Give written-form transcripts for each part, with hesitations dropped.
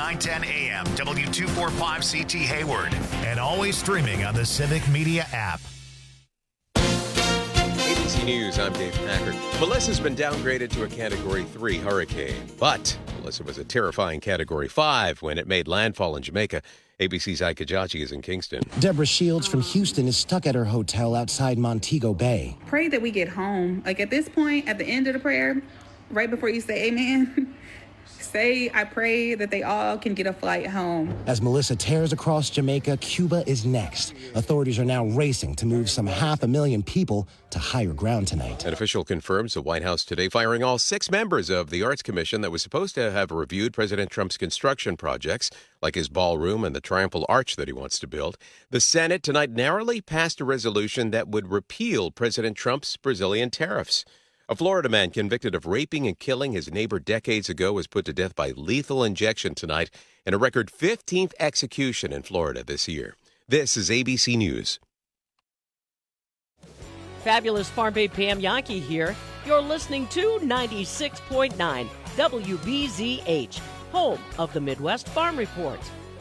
910 AM, W245CT Hayward. And always streaming on the Civic Media app. ABC News, I'm Dave Packard. Melissa's been downgraded to a Category 3 hurricane, but Melissa was a terrifying Category 5 when it made landfall in Jamaica. ABC's Ike Kajachi is in Kingston. Deborah Shields from Houston is stuck at her hotel outside Montego Bay. Pray that we get home. Like at this point, at the end of the prayer, right before you say amen, say, I pray that they all can get a flight home. As Melissa tears across Jamaica, Cuba is next. Authorities are now racing to move some 500,000 people to higher ground tonight. An official confirms the White House today firing all 6 members of the Arts Commission that was supposed to have reviewed President Trump's construction projects, like his ballroom and the triumphal arch that he wants to build. The Senate tonight narrowly passed a resolution that would repeal President Trump's Brazilian tariffs. A Florida man convicted of raping and killing his neighbor decades ago was put to death by lethal injection tonight in a record 15th execution in Florida this year. This is ABC News. Fabulous Farm Bay Pam Yankee here. You're listening to 96.9 WBZH, home of the Midwest Farm Report.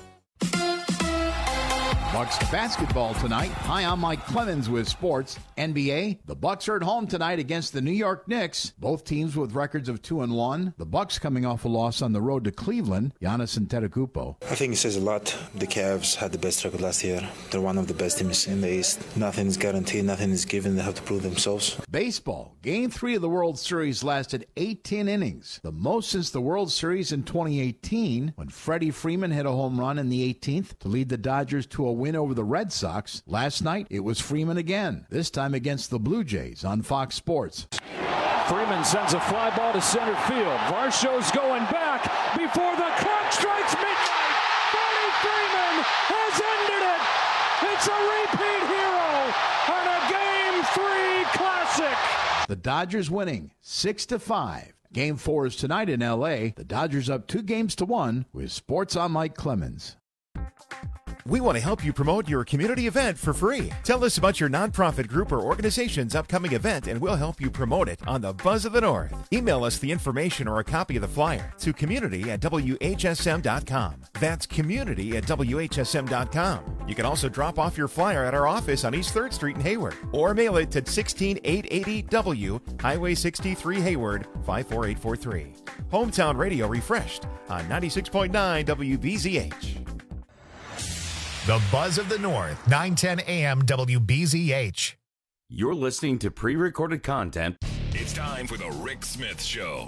Bucks basketball tonight. Hi, I'm Mike Clemens with sports. NBA, the Bucks are at home tonight against the New York Knicks. Both teams with records of 2-1. The Bucks coming off a loss on the road to Cleveland. Giannis Antetokounmpo. I think it says a lot. The Cavs had the best record last year. They're one of the best teams in the East. Nothing is guaranteed. Nothing is given. They have to prove themselves. Baseball. Game 3 of the World Series lasted 18 innings, the most since the World Series in 2018, when Freddie Freeman hit a home run in the 18th to lead the Dodgers to a win over the Red Sox. Last night, it was Freeman again, this time against the Blue Jays on Fox Sports. Freeman sends a fly ball to center field. Varsho's going back before the clock strikes midnight. Freddie Freeman has ended it. It's a repeat hero on a Game 3 classic. The Dodgers winning 6-5. Game 4 is tonight in L.A. The Dodgers up 2-1 with Sports on Mike Clemens. We want to help you promote your community event for free. Tell us about your nonprofit group or organization's upcoming event, and we'll help you promote it on the Buzz of the North. Email us the information or a copy of the flyer to community@WHSM.com. That's community@WHSM.com. You can also drop off your flyer at our office on East 3rd Street in Hayward, or mail it to 16880 W, Highway 63 Hayward, 54843. Hometown Radio refreshed on 96.9 WBZH. The Buzz of the North, 910 AM WBZH. You're listening to pre-recorded content. It's time for the Rick Smith Show.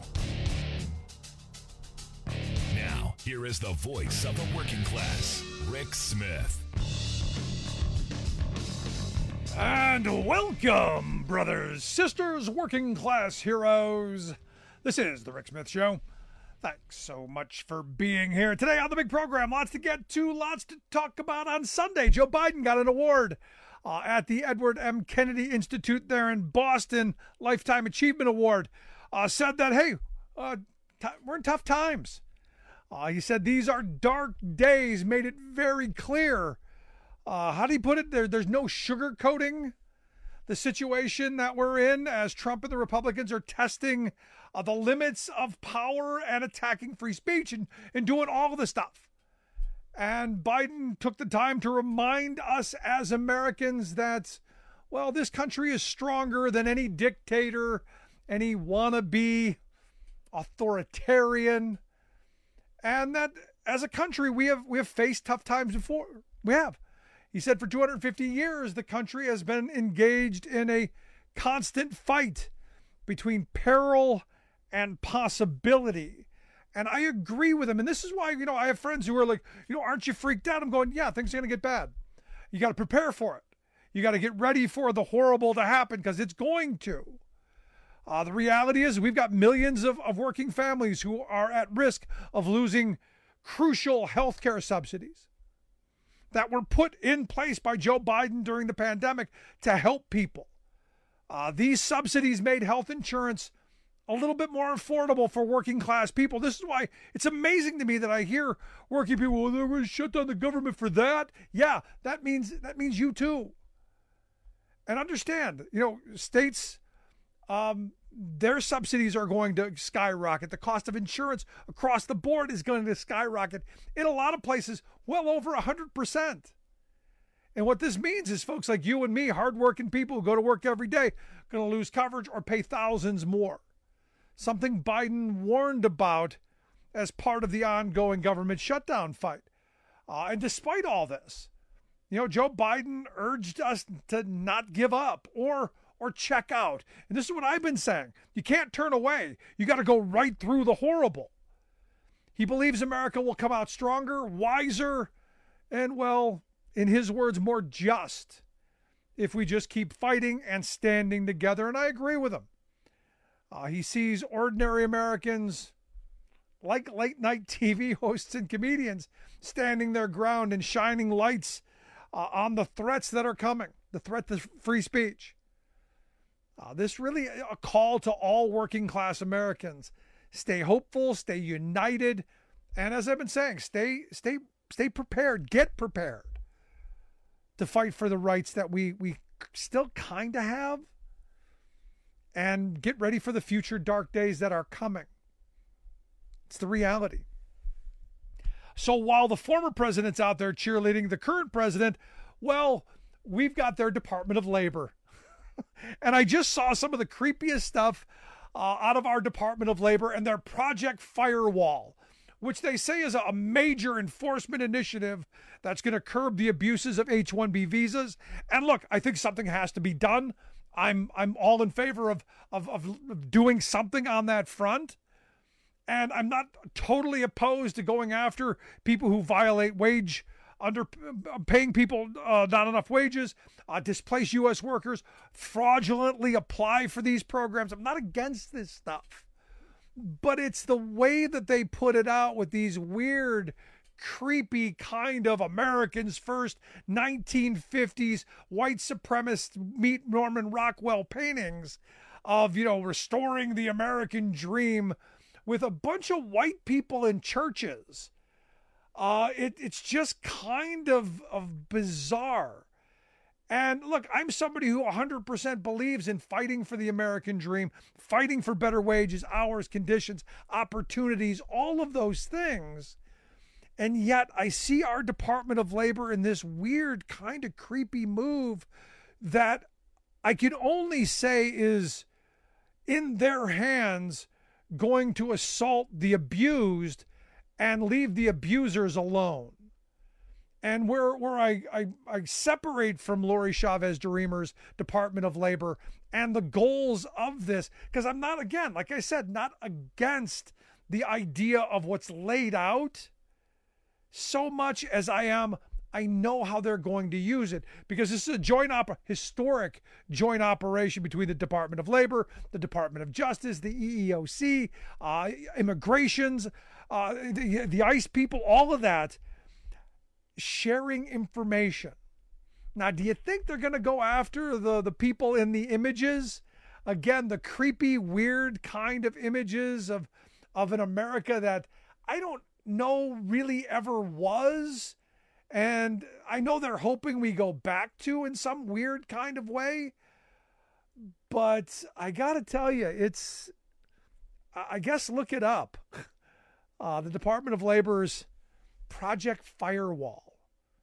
Now, here is the voice of the working class, Rick Smith. And welcome, brothers, sisters, working class heroes. This is the Rick Smith Show. Thanks so much for being here today on the big program. Lots to get to, lots to talk about on Sunday. Joe Biden got an award at the Edward M. Kennedy Institute there in Boston, Lifetime Achievement Award. Said that, hey, we're in tough times. He said these are dark days, made it very clear. How do you put it? There's no sugarcoating the situation that we're in as Trump and the Republicans are testing the limits of power and attacking free speech and doing all of the stuff. And Biden took the time to remind us as Americans that, well, this country is stronger than any dictator, any wannabe authoritarian, and that as a country we have faced tough times before. We have. He said for 250 years, the country has been engaged in a constant fight between peril and possibility. And I agree with him. And this is why, I have friends who are like, aren't you freaked out? I'm going, yeah, things are going to get bad. You got to prepare for it. You got to get ready for the horrible to happen because it's going to. The reality is we've got millions of working families who are at risk of losing crucial healthcare subsidies that were put in place by Joe Biden during the pandemic to help people. These subsidies made health insurance a little bit more affordable for working class people. This is why it's amazing to me that I hear working people, well, they're going to shut down the government for that. Yeah, that means you too. And understand, states their subsidies are going to skyrocket. The cost of insurance across the board is going to skyrocket. In a lot of places, well over 100%. And what this means is folks like you and me, hardworking people who go to work every day, going to lose coverage or pay thousands more. Something Biden warned about as part of the ongoing government shutdown fight. And despite all this, Joe Biden urged us to not give up or check out. And this is what I've been saying. You can't turn away. You got to go right through the horrible. He believes America will come out stronger, wiser, and, well, in his words, more just if we just keep fighting and standing together. And I agree with him. He sees ordinary Americans like late-night TV hosts and comedians standing their ground and shining lights on the threats that are coming, the threat to free speech. This really a call to all working-class Americans. Stay hopeful, stay united, and as I've been saying, stay prepared, get prepared to fight for the rights that we still kind of have, and get ready for the future dark days that are coming. It's the reality. So while the former president's out there cheerleading the current president, well, we've got their Department of Labor. And I just saw some of the creepiest stuff out of our Department of Labor and their Project Firewall, which they say is a major enforcement initiative that's going to curb the abuses of H-1B visas. And look, I think something has to be done. I'm all in favor of doing something on that front. And I'm not totally opposed to going after people who violate paying people not enough wages, displace U.S. workers, fraudulently apply for these programs. I'm not against this stuff. But it's the way that they put it out with these weird, creepy kind of Americans First 1950s white supremacist meet Norman Rockwell paintings of, restoring the American dream with a bunch of white people in churches. It's just kind of bizarre. And look, I'm somebody who 100% believes in fighting for the American dream, fighting for better wages, hours, conditions, opportunities, all of those things. And yet I see our Department of Labor in this weird kind of creepy move that I can only say is in their hands going to assault the abused and leave the abusers alone. And where I separate from Lori Chavez DeRemer's Department of Labor and the goals of this, because I'm not, again, like I said, not against the idea of what's laid out so much as I know how they're going to use it, because this is a historic joint operation between the Department of Labor, the Department of Justice, the EEOC, immigrations, the ICE people, all of that, sharing information. Now, do you think they're going to go after the people in the images? Again, the creepy, weird kind of images of an America that I don't know really ever was. And I know they're hoping we go back to in some weird kind of way. But I got to tell you, I guess look it up. The Department of Labor's Project Firewall.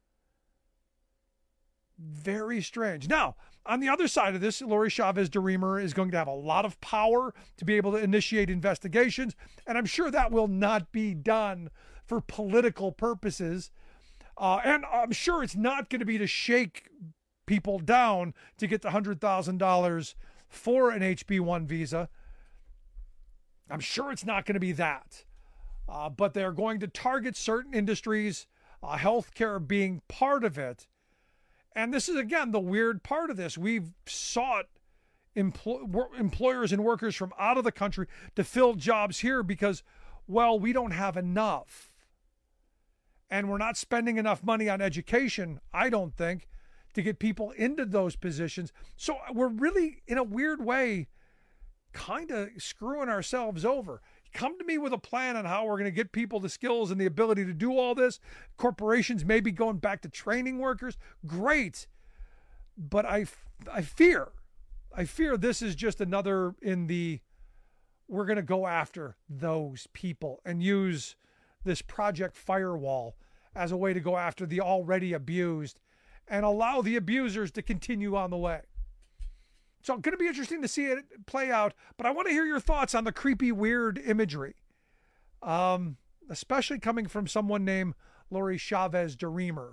Very strange. Now, on the other side of this, Lori Chavez DeRemer is going to have a lot of power to be able to initiate investigations. And I'm sure that will not be done for political purposes. And I'm sure it's not going to be to shake people down to get the $100,000 for an HB1 visa. I'm sure it's not going to be that. But they're going to target certain industries, healthcare being part of it. And this is, again, the weird part of this. We've sought employers and workers from out of the country to fill jobs here because, well, we don't have enough. And we're not spending enough money on education, I don't think, to get people into those positions. So we're really, in a weird way, kind of screwing ourselves over. Come to me with a plan on how we're going to get people the skills and the ability to do all this. Corporations may be going back to training workers. Great. But I fear I fear this is just another in the, we're going to go after those people and use this Project Firewall as a way to go after the already abused and allow the abusers to continue on the way. So it's going to be interesting to see it play out, but I want to hear your thoughts on the creepy, weird imagery, especially coming from someone named Lori Chavez DeReamer.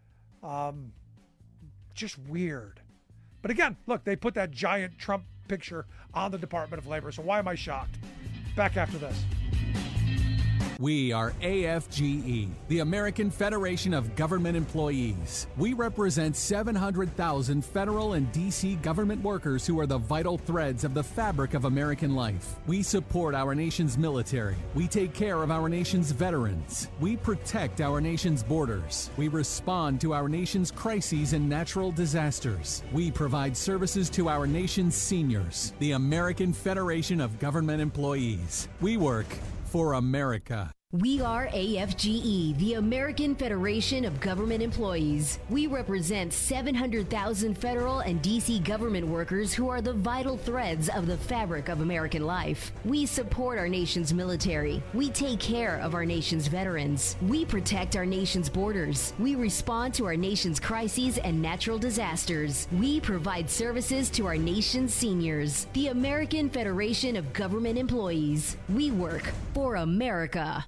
Just weird. But again, look, they put that giant Trump picture on the Department of Labor, so why am I shocked? Back after this. We are AFGE, the American Federation of Government Employees. We represent 700,000 federal and D.C. government workers who are the vital threads of the fabric of American life. We support our nation's military. We take care of our nation's veterans. We protect our nation's borders. We respond to our nation's crises and natural disasters. We provide services to our nation's seniors. The American Federation of Government Employees. We work for America. We are AFGE, the American Federation of Government Employees. We represent 700,000 federal and D.C. government workers who are the vital threads of the fabric of American life. We support our nation's military. We take care of our nation's veterans. We protect our nation's borders. We respond to our nation's crises and natural disasters. We provide services to our nation's seniors. The American Federation of Government Employees. We work for America.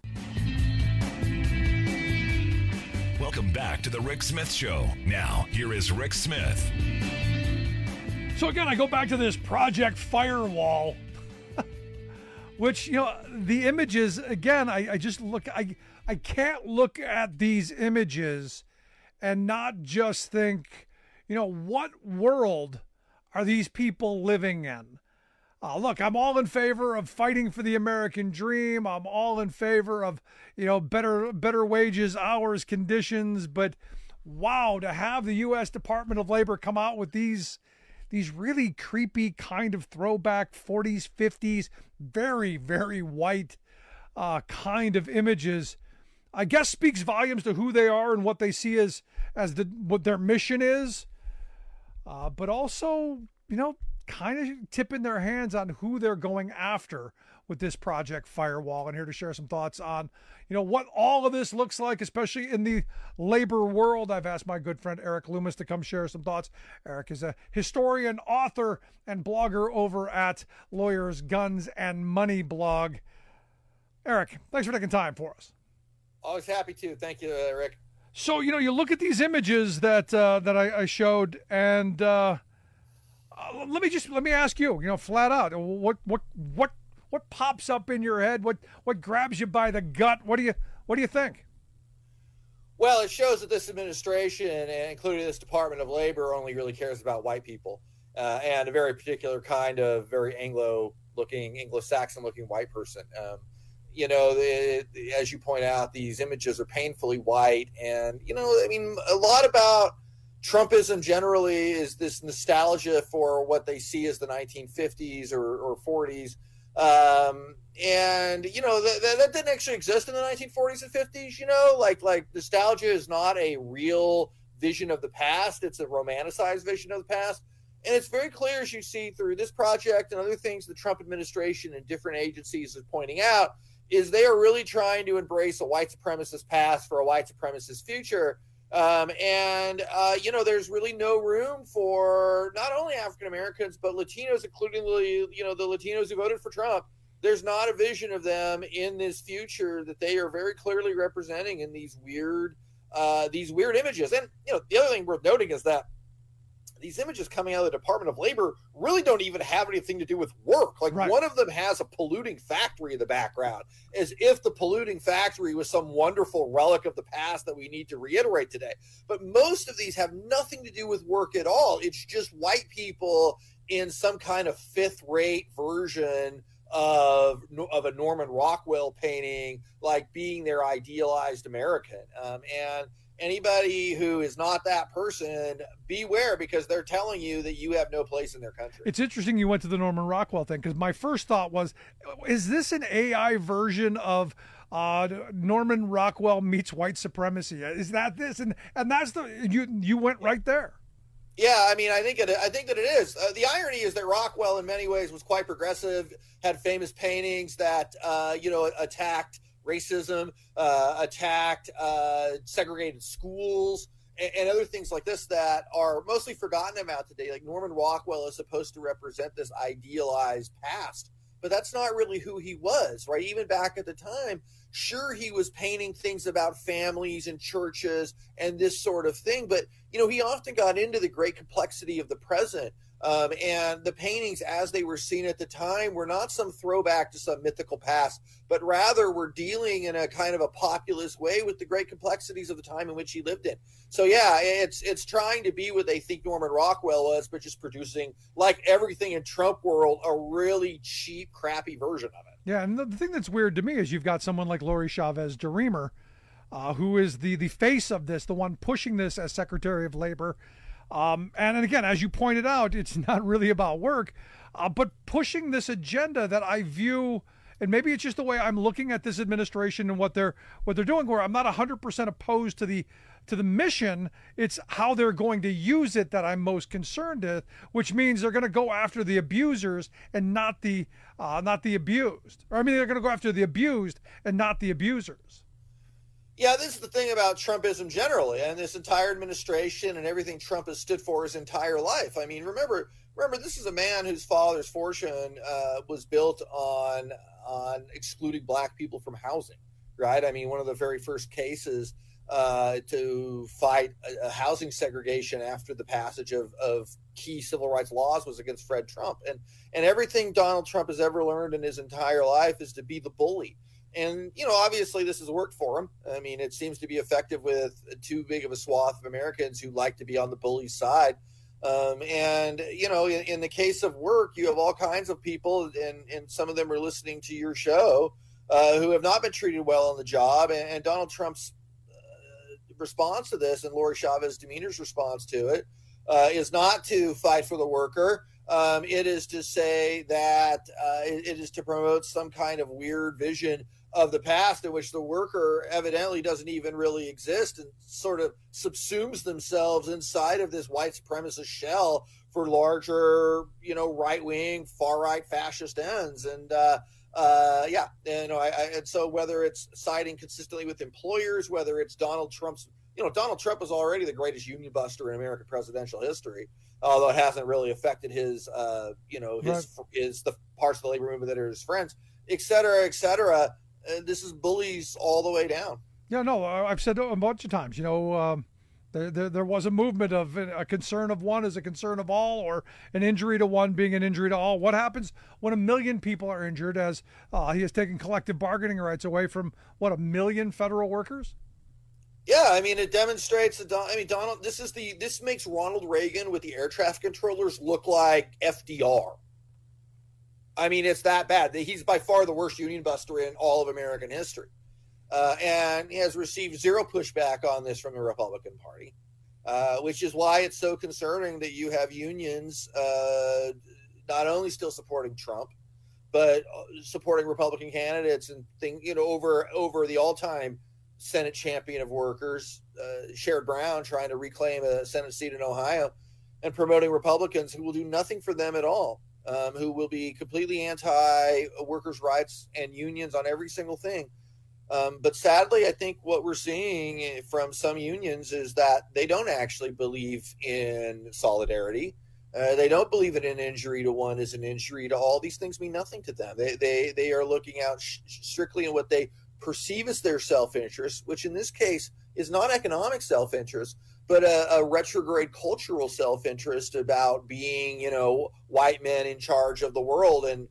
Welcome back to the Rick Smith Show. Now, here is Rick Smith. So again, I go back to this Project Firewall, which, the images, again, I just look, I can't look at these images and not just think, what world are these people living in? Look, I'm all in favor of fighting for the American dream. I'm all in favor of, better wages, hours, conditions. But wow, to have the U.S. Department of Labor come out with these really creepy kind of throwback 40s, 50s, very, very white kind of images, I guess speaks volumes to who they are and what they see as what their mission is. But also, kind of tipping their hands on who they're going after with this Project Firewall. And here to share some thoughts on, what all of this looks like, especially in the labor world. I've asked my good friend Eric Loomis to come share some thoughts. Eric is a historian, author, and blogger over at Lawyers, Guns, and Money blog. Eric, thanks for taking time for us. Always happy to. Thank you, Rick. So, you look at these images that I showed, and let me ask you, flat out, what pops up in your head? What grabs you by the gut? What do you think? Well, it shows that this administration, and including this Department of Labor, only really cares about white people and a very particular kind of very Anglo-Saxon-looking white person. As you point out, these images are painfully white, and a lot about Trumpism generally is this nostalgia for what they see as the 1950s or 40s. That didn't actually exist in the 1940s and 50s, like nostalgia is not a real vision of the past. It's a romanticized vision of the past. And it's very clear, as you see through this project and other things the Trump administration and different agencies is pointing out, is they are really trying to embrace a white supremacist past for a white supremacist future. There's really no room for not only African Americans, but Latinos, including the Latinos who voted for Trump. There's not a vision of them in this future that they are very clearly representing in these weird images. And, the other thing worth noting is that these images coming out of the Department of Labor really don't even have anything to do with work. Like, right. One of them has a polluting factory in the background, as if the polluting factory was some wonderful relic of the past that we need to reiterate today. But most of these have nothing to do with work at all. It's just white people in some kind of fifth-rate version of a Norman Rockwell painting, like being their idealized American. And anybody who is not that person, beware, because they're telling you that you have no place in their country. It's interesting you went to the Norman Rockwell thing, because my first thought was, is this an AI version of Norman Rockwell meets white supremacy? Is that this? And that's you went right there. Yeah, I mean, I think that it is. The irony is that Rockwell, in many ways, was quite progressive. Had famous paintings that attacked racism, attacked segregated schools, and other things like this that are mostly forgotten about today. Like Norman Rockwell is supposed to represent this idealized past, but that's not really who he was, right? Even back at the time, sure, he was painting things about families and churches and this sort of thing, but he often got into the great complexity of the present. And the paintings, as they were seen at the time, were not some throwback to some mythical past, but rather were dealing in a kind of a populist way with the great complexities of the time in which he lived in. So yeah, it's trying to be what they think Norman Rockwell was, but just producing, like everything in Trump world, a really cheap, crappy version of it. Yeah, and the thing that's weird to me is you've got someone like Lori Chavez DeRemer, who is the face of this, the one pushing this as Secretary of Labor. And again, as you pointed out, it's not really about work, but pushing this agenda that I view, and maybe it's just the way I'm looking at this administration and what they're doing, where I'm not 100% opposed to the mission. It's how they're going to use it that I'm most concerned with, which means they're going to go after the abusers and not the abused. Or I mean, they're going to go after the abused and not the abusers. Yeah, this is the thing about Trumpism generally, and this entire administration and everything Trump has stood for his entire life. I mean, remember, this is a man whose father's fortune was built on excluding black people from housing, right? I mean, one of the very first cases to fight a housing segregation after the passage of key civil rights laws was against Fred Trump. And everything Donald Trump has ever learned in his entire life is to be the bully. And, obviously this has worked for him. I mean, it seems to be effective with too big of a swath of Americans who like to be on the bully's side. In the case of work, you have all kinds of people, and some of them are listening to your show, who have not been treated well on the job. And Donald Trump's response to this, and Lori Chavez DeRemer's response to it, is not to fight for the worker. It is to say that it is to promote some kind of weird vision of the past in which the worker evidently doesn't even really exist and sort of subsumes themselves inside of this white supremacist shell for larger, right-wing, far-right fascist ends. And and so whether it's siding consistently with employers, whether it's Donald Trump's, Donald Trump is already the greatest union buster in American presidential history, although it hasn't really affected his the parts of the labor movement that are his friends, et cetera, et cetera. This is bullies all the way down. Yeah, no, I've said a bunch of times, there was a movement of a concern of one is a concern of all, or an injury to one being an injury to all. What happens when 1 million people are injured, as he has taken collective bargaining rights away from, 1 million federal workers? Yeah, I mean, it demonstrates that, Donald, this makes Ronald Reagan with the air traffic controllers look like FDR. I mean, it's that bad. He's by far the worst union buster in all of American history. And he has received zero pushback on this from the Republican Party, which is why it's so concerning that you have unions not only still supporting Trump, but supporting Republican candidates and over the all-time Senate champion of workers, Sherrod Brown, trying to reclaim a Senate seat in Ohio, and promoting Republicans who will do nothing for them at all, who will be completely anti-workers' rights and unions on every single thing. But sadly, I think what we're seeing from some unions is that they don't actually believe in solidarity. They don't believe that an injury to one is an injury to all. These things mean nothing to them. They are looking out strictly in what they perceive as their self-interest, which in this case is not economic self-interest, but a retrograde cultural self-interest about being, white men in charge of the world and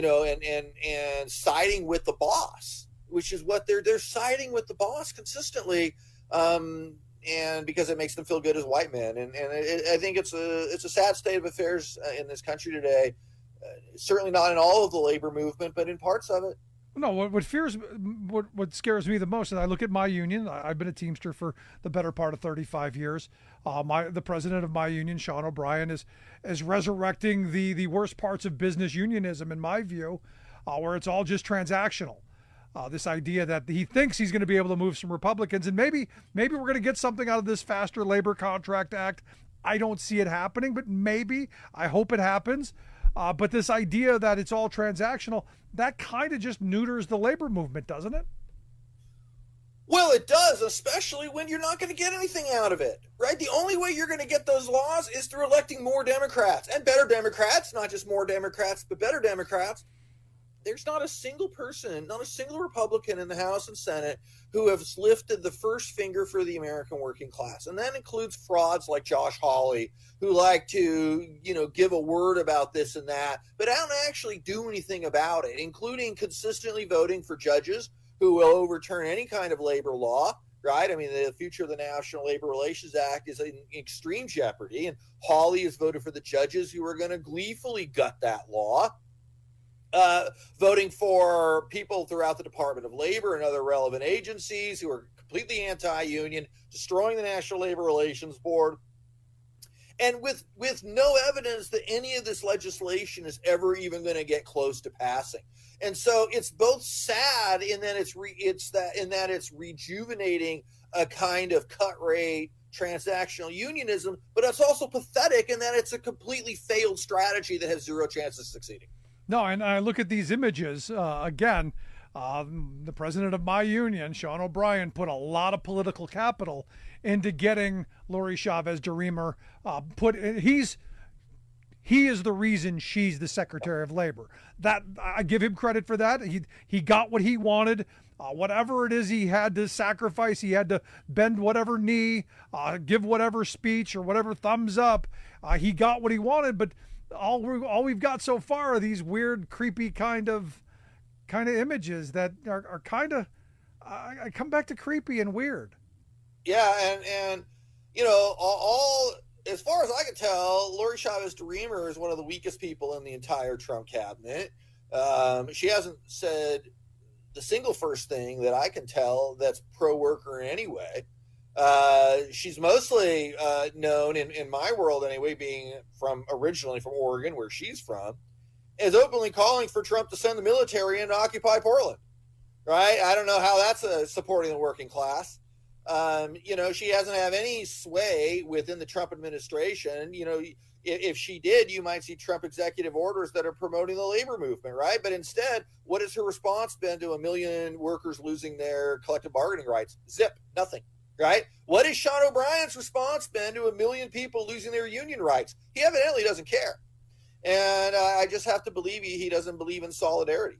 siding with the boss, which is what they're siding with the boss consistently. And because it makes them feel good as white men. And I think it's a sad state of affairs in this country today. Certainly not in all of the labor movement, but in parts of it. No, what scares me the most, and I look at my union. I've been a Teamster for the better part of 35 years. The president of my union, Sean O'Brien, is resurrecting the worst parts of business unionism, in my view, where it's all just transactional. This idea that he thinks he's going to be able to move some Republicans, and maybe we're going to get something out of this faster labor contract act. I don't see it happening, but maybe. I hope it happens. But this idea that it's all transactional, that kind of just neuters the labor movement, doesn't it? Well, it does, especially when you're not going to get anything out of it, right? The only way you're going to get those laws is through electing more Democrats and better Democrats, not just more Democrats, but better Democrats. There's not a single person, not a single Republican in the House and Senate who has lifted the first finger for the American working class. And that includes frauds like Josh Hawley, who like to, give a word about this and that, but don't actually do anything about it, including consistently voting for judges who will overturn any kind of labor law, right? I mean, the future of the National Labor Relations Act is in extreme jeopardy, and Hawley has voted for the judges who are going to gleefully gut that law. Voting for people throughout the Department of Labor and other relevant agencies who are completely anti-union, destroying the National Labor Relations Board, and with no evidence that any of this legislation is ever even going to get close to passing. And so it's both sad in that it's rejuvenating a kind of cut rate transactional unionism, but it's also pathetic in that it's a completely failed strategy that has zero chance of succeeding. No, and I look at these images again. The president of my union, Sean O'Brien, put a lot of political capital into getting Lori Chavez DeRemer he is the reason she's the Secretary of Labor. That I give him credit for that. He got what he wanted. Whatever it is he had to sacrifice, he had to bend whatever knee, give whatever speech or whatever thumbs up. He got what he wanted, but all we've got so far are these weird, creepy kind of images that are kind of I come back to creepy and weird. Yeah, and all as far as I can tell, Lori Chavez DeRemer is one of the weakest people in the entire Trump cabinet. She hasn't said the single first thing that I can tell that's pro-worker in any way. She's mostly known in my world anyway, being originally from Oregon, where she's from, is openly calling for Trump to send the military in to occupy Portland. Right? I don't know how that's supporting the working class. She doesn't have any sway within the Trump administration. If she did, you might see Trump executive orders that are promoting the labor movement, right? But instead, what has her response been to 1 million workers losing their collective bargaining rights? Zip, nothing, right? What has Sean O'Brien's response been to 1 million people losing their union rights? He evidently doesn't care. And I just have to believe he doesn't believe in solidarity.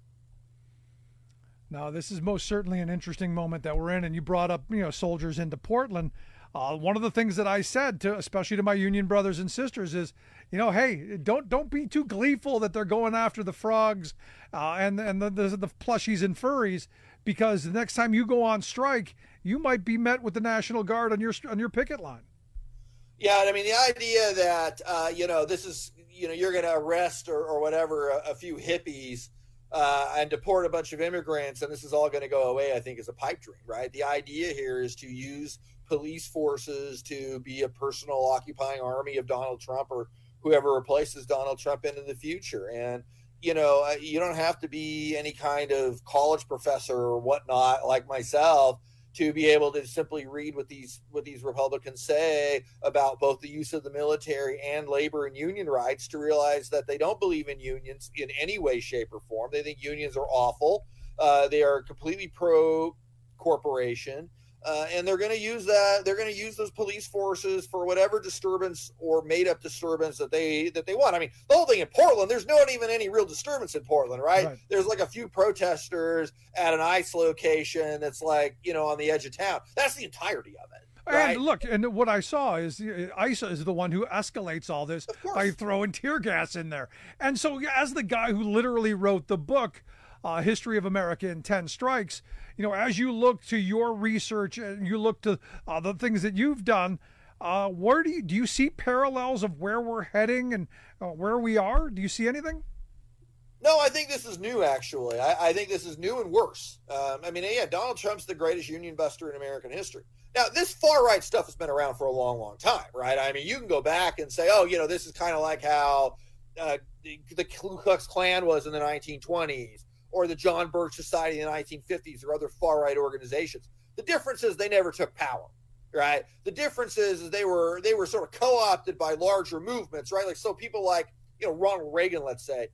Now, this is most certainly an interesting moment that we're in, and you brought up, soldiers into Portland. One of the things that I said, especially to my union brothers and sisters, is, hey, don't be too gleeful that they're going after the frogs and the plushies and furries, because the next time you go on strike, you might be met with the National Guard on your picket line. Yeah, I mean, the idea that this is you're going to arrest or whatever a few hippies. And deport a bunch of immigrants, and this is all going to go away, I think, is a pipe dream, right? The idea here is to use police forces to be a personal occupying army of Donald Trump or whoever replaces Donald Trump in the future. And, you don't have to be any kind of college professor or whatnot like myself to be able to simply read what these Republicans say about both the use of the military and labor and union rights to realize that they don't believe in unions in any way, shape, or form. They think unions are awful. They are completely pro-corporation. And they're going to use that. They're going to use those police forces for whatever disturbance or made-up disturbance that they want. I mean, the whole thing in Portland, there's not even any real disturbance in Portland, right? There's like a few protesters at an ICE location that's like, on the edge of town. That's the entirety of it. Right? And look, and what I saw is ICE is the one who escalates all this by throwing tear gas in there. And so as the guy who literally wrote the book, History of America in 10 Strikes, as you look to your research and you look to the things that you've done, where do you see parallels of where we're heading and where we are? Do you see anything? No, I think this is new, actually. I think this is new and worse. Donald Trump's the greatest union buster in American history. Now, this far-right stuff has been around for a long, long time, right? I mean, you can go back and say, this is kind of like how the Ku Klux Klan was in the 1920s, or the John Birch Society in the 1950s, or other far-right organizations. The difference is they never took power, right? The difference is they were sort of co-opted by larger movements, right? Like, so people like, Ronald Reagan, let's say,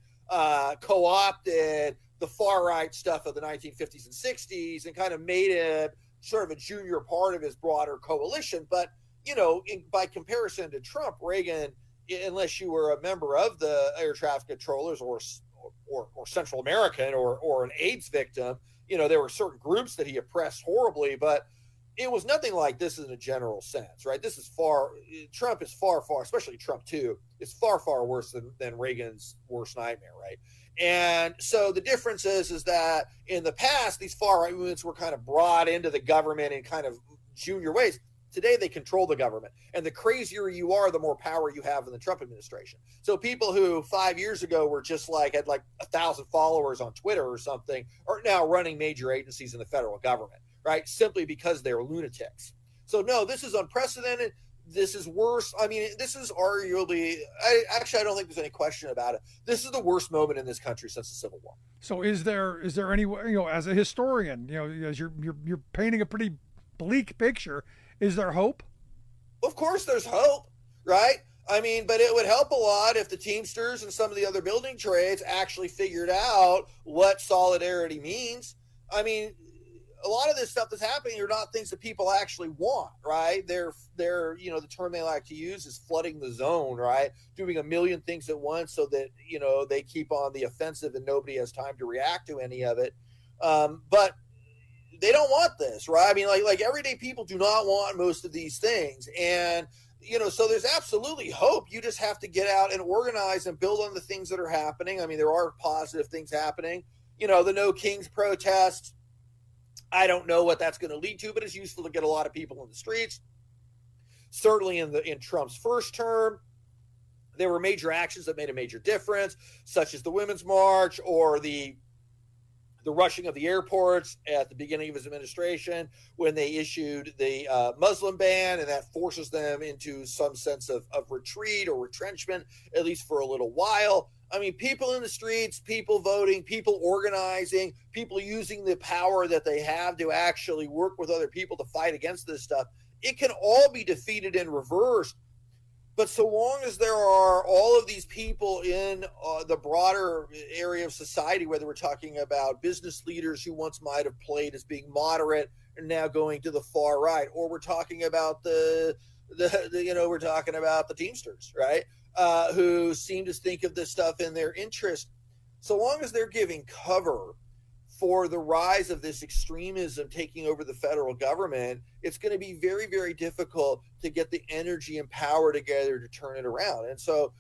co-opted the far right stuff of the 1950s and 60s and kind of made it sort of a junior part of his broader coalition. But, by comparison to Trump, Reagan, unless you were a member of the air traffic controllers or Central American or an AIDS victim, there were certain groups that he oppressed horribly, but it was nothing like this in a general sense, right? Trump is far, especially Trump too, is far, far worse than Reagan's worst nightmare, right? And so the difference is that in the past, these far right movements were kind of brought into the government in kind of junior ways. Today, they control the government. And the crazier you are, the more power you have in the Trump administration. So people who 5 years ago were just had 1,000 followers on Twitter or something are now running major agencies in the federal government, right? Simply because they're lunatics. So no, this is unprecedented. This is worse. I mean, this is arguably, I don't think there's any question about it. This is the worst moment in this country since the Civil War. So is there any, as a historian, as you're painting a pretty bleak picture, is there hope? Of course there's hope, right? I mean, but it would help a lot if the Teamsters and some of the other building trades actually figured out what solidarity means. I mean, a lot of this stuff that's happening are not things that people actually want, right? They're the term they like to use is flooding the zone, right? Doing a million things at once so that, they keep on the offensive and nobody has time to react to any of it. But they don't want this, right? I mean, like everyday people do not want most of these things. And, so there's absolutely hope. You just have to get out and organize and build on the things that are happening. I mean, there are positive things happening. The No Kings protest, I don't know what that's going to lead to, but it's useful to get a lot of people in the streets. Certainly in Trump's first term, there were major actions that made a major difference, such as the Women's March or the rushing of the airports at the beginning of his administration when they issued the Muslim ban, and that forces them into some sense of retreat or retrenchment, at least for a little while. I mean, people in the streets, people voting, people organizing, people using the power that they have to actually work with other people to fight against this stuff. It can all be defeated and reversed. But so long as there are all of these people in the broader area of society, whether we're talking about business leaders who once might have played as being moderate and now going to the far right, or we're talking about we're talking about the Teamsters, right? Who seem to think of this stuff in their interest. So long as they're giving cover for the rise of this extremism taking over the federal government, it's going to be very, very difficult to get the energy and power together to turn it around. And so,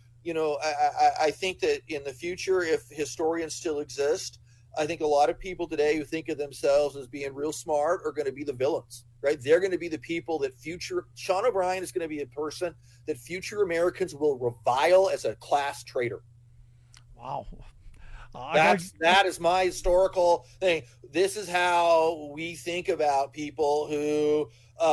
I think that in the future, if historians still exist, I think a lot of people today who think of themselves as being real smart are going to be the villains, right? They're going to be the people that Sean O'Brien is going to be a person that future Americans will revile as a class traitor. Wow. That is my historical thing. This is how we think about people who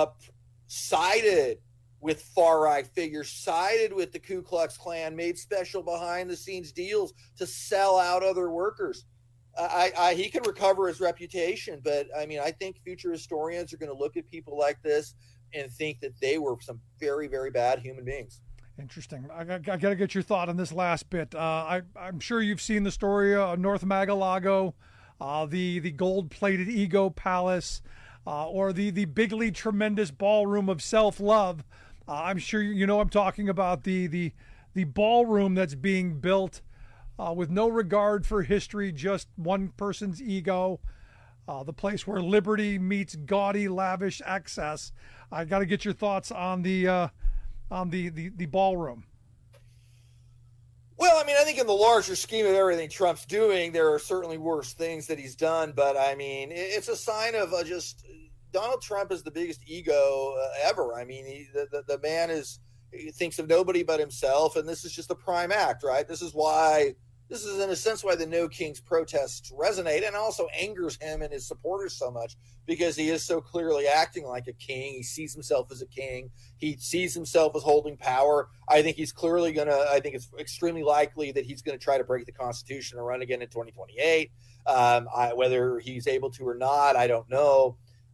sided with far-right figures, sided with the Ku Klux Klan, made special behind-the-scenes deals to sell out other workers. He can recover his reputation, but, I mean, I think future historians are going to look at people like this and think that they were some very, very bad human beings. Interesting. I got to get your thought on this last bit. I'm sure you've seen the story of North Mar-a-Lago, the gold-plated ego palace, or the bigly tremendous ballroom of self-love. I'm sure I'm talking about the ballroom that's being built with no regard for history, just one person's ego. The place where liberty meets gaudy, lavish excess. I got to get your thoughts on the ballroom. Well, I mean, I think in the larger scheme of everything Trump's doing, there are certainly worse things that he's done. But I mean, it's a sign of just Donald Trump is the biggest ego ever. I mean, the man he thinks of nobody but himself. And this is just a prime act, right? This is in a sense why the No Kings protests resonate and also angers him and his supporters so much, because he is so clearly acting like a king. He sees himself as a king. He sees himself as holding power. I think it's extremely likely that he's going to try to break the Constitution and run again in 2028. Whether he's able to or not, I don't know.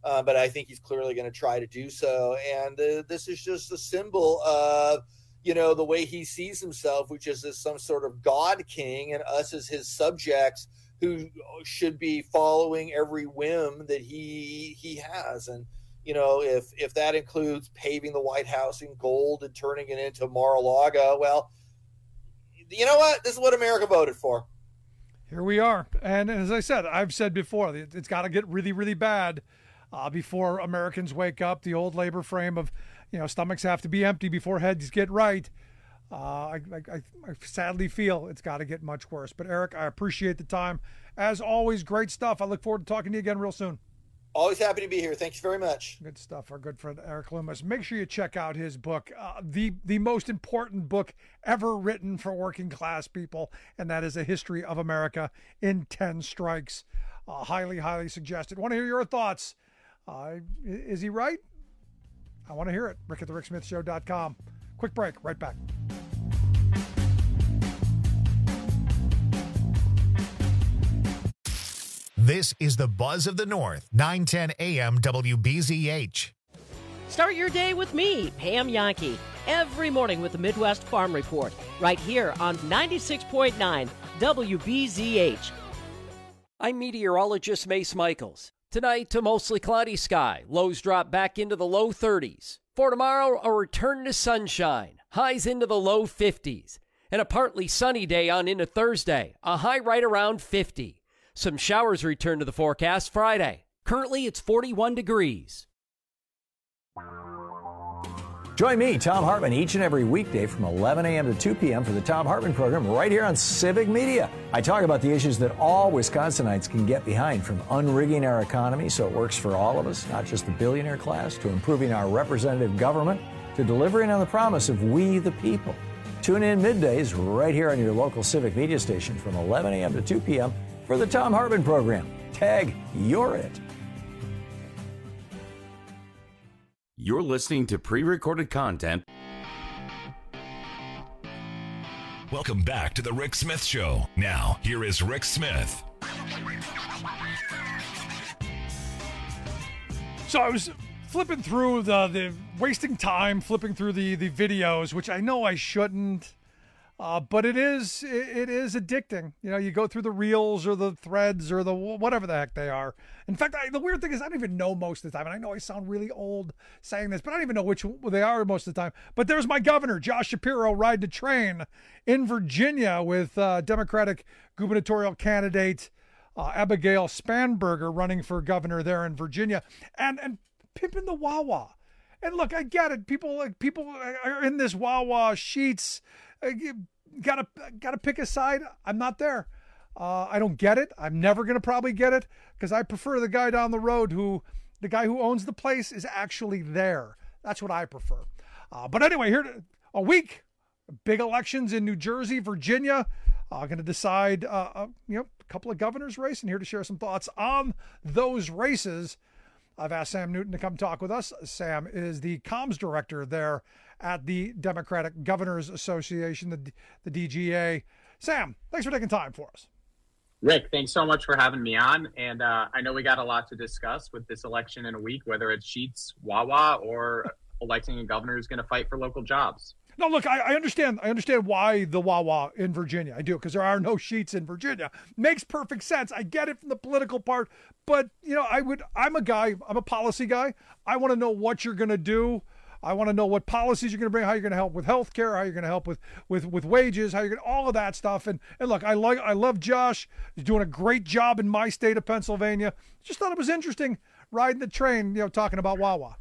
but I think he's clearly going to try to do so. And this is just a symbol of, the way he sees himself, which is as some sort of God king, and us as his subjects who should be following every whim that he has. And, if that includes paving the White House in gold and turning it into Mar-a-Lago, well, you know what? This is what America voted for. Here we are. And as I said, I've said before, it's got to get really, really bad before Americans wake up. The old labor frame of, stomachs have to be empty before heads get right. I sadly feel it's got to get much worse. But Eric, I appreciate the time. As always, great stuff. I look forward to talking to you again real soon. Always happy to be here. Thank you very much. Good stuff. Our good friend Eric Loomis. Make sure you check out his book, the most important book ever written for working class people, and that is A History of America in 10 Strikes. Highly, highly suggested. Want to hear your thoughts. Is he right? I want to hear it. Rick at thericksmithshow.com. Quick break. Right back. This is the Buzz of the North, 910 AM WBZH. Start your day with me, Pam Yankee, every morning with the Midwest Farm Report, right here on 96.9 WBZH. I'm meteorologist Mace Michaels. Tonight, a mostly cloudy sky. Lows drop back into the low 30s. For tomorrow, a return to sunshine. Highs into the low 50s. And a partly sunny day on into Thursday. A high right around 50. Some showers return to the forecast Friday. Currently, it's 41 degrees. Join me, Tom Hartman, each and every weekday from 11 a.m. to 2 p.m. for the Tom Hartman program right here on Civic Media. I talk about the issues that all Wisconsinites can get behind, from unrigging our economy so it works for all of us, not just the billionaire class, to improving our representative government, to delivering on the promise of we the people. Tune in middays right here on your local Civic Media station from 11 a.m. to 2 p.m. for the Tom Hartman program. Tag, you're it. You're listening to pre-recorded content. Welcome back to the Rick Smith Show. Now, here is Rick Smith. So I was flipping through wasting time flipping through the videos, which I know I shouldn't. But it is addicting. You go through the reels or the threads or the whatever the heck they are. In fact, the weird thing is I don't even know most of the time. And I know I sound really old saying this, but I don't even know which they are most of the time. But there's my governor, Josh Shapiro, riding a train in Virginia with Democratic gubernatorial candidate Abigail Spanberger running for governor there in Virginia, and pimping the Wawa. And look, I get it. People are in this Wawa sheets. Gotta pick a side. I'm not there. I don't get it. I'm never going to probably get it because I prefer the guy down the road the guy who owns the place is actually there. That's what I prefer. But anyway, here a week, big elections in New Jersey, Virginia, going to decide, a couple of governors' race, and here to share some thoughts on those races. I've asked Sam Newton to come talk with us. Sam is the comms director there at the Democratic Governors Association, the DGA. Sam, thanks for taking time for us. Rick, thanks so much for having me on. And I know we got a lot to discuss with this election in a week, whether it's Sheetz, Wawa, or electing a governor who's going to fight for local jobs. No, look, I understand why the Wawa in Virginia. I do, because there are no Sheetz in Virginia. Makes perfect sense. I get it from the political part, but I'm a policy guy. I want to know what you're going to do. I want to know what policies you're going to bring, how you're going to help with health care, how you're going to help with wages, how you're going to, all of that stuff. And look, I love Josh. He's doing a great job in my state of Pennsylvania. Just thought it was interesting riding the train, talking about Wawa.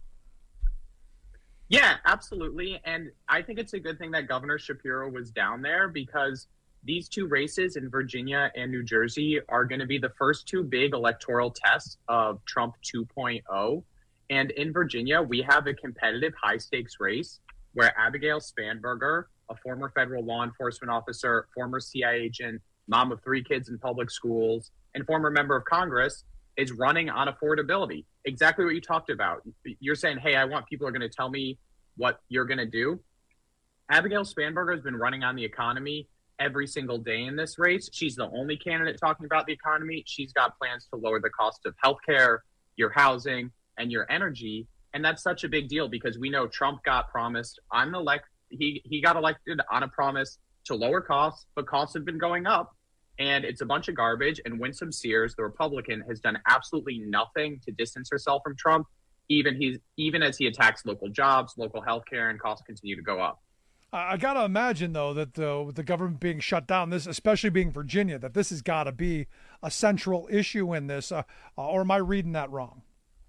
Yeah, absolutely. And I think it's a good thing that Governor Shapiro was down there, because these two races in Virginia and New Jersey are going to be the first two big electoral tests of Trump 2.0. And in Virginia, we have a competitive high-stakes race where Abigail Spanberger, a former federal law enforcement officer, former CIA agent, mom of 3 kids in public schools, and former member of Congress, is running on affordability. Exactly what you talked about. You're saying, hey, I want people who are going to tell me what you're going to do. Abigail Spanberger has been running on the economy every single day in this race. She's the only candidate talking about the economy. She's got plans to lower the cost of healthcare, your housing, and your energy. And that's such a big deal because we know Trump got promised he got elected on a promise to lower costs, but costs have been going up, and it's a bunch of garbage. And Winsome Sears, the Republican, has done absolutely nothing to distance herself from Trump, even as he attacks local jobs, local health care, and costs continue to go up. I got to imagine, though, that with the government being shut down, this, especially being Virginia, that this has got to be a central issue in this, or am I reading that wrong?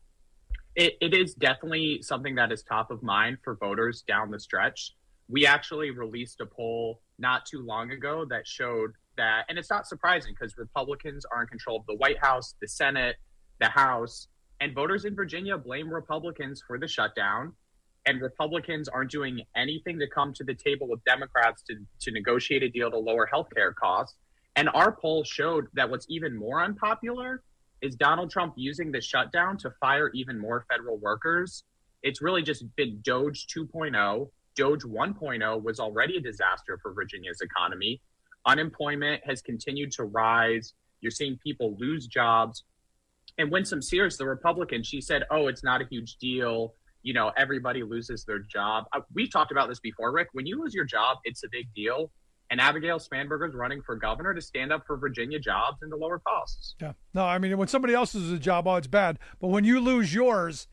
It is definitely something that is top of mind for voters down the stretch. We actually released a poll not too long ago that showed that, and it's not surprising because Republicans are in control of the White House, the Senate, the House, and voters in Virginia blame Republicans for the shutdown. And Republicans aren't doing anything to come to the table with Democrats to negotiate a deal to lower healthcare costs. And our poll showed that what's even more unpopular is Donald Trump using the shutdown to fire even more federal workers. It's really just been Doge 2.0. Doge 1.0 was already a disaster for Virginia's economy. Unemployment has continued to rise. You're seeing people lose jobs. And Winsome Sears, the Republican, she said, oh, it's not a huge deal. You know, everybody loses their job. We've talked about this before, Rick. When you lose your job, it's a big deal. And Abigail Spanberger is running for governor to stand up for Virginia jobs and to lower costs. Yeah. No, I mean, when somebody else loses a job, oh, it's bad. But when you lose yours,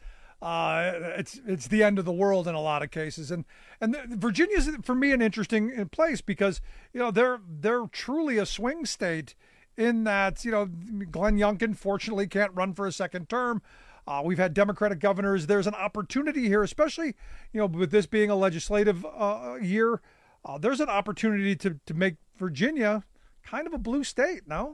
it's the end of the world in a lot of cases. And Virginia's, for me, an interesting place because, you know, they're truly a swing state in that, you know, Glenn Youngkin fortunately can't run for a second term. We've had Democratic governors. There's an opportunity here, especially, you know, with this being a legislative year. There's an opportunity to make Virginia kind of a blue state, no?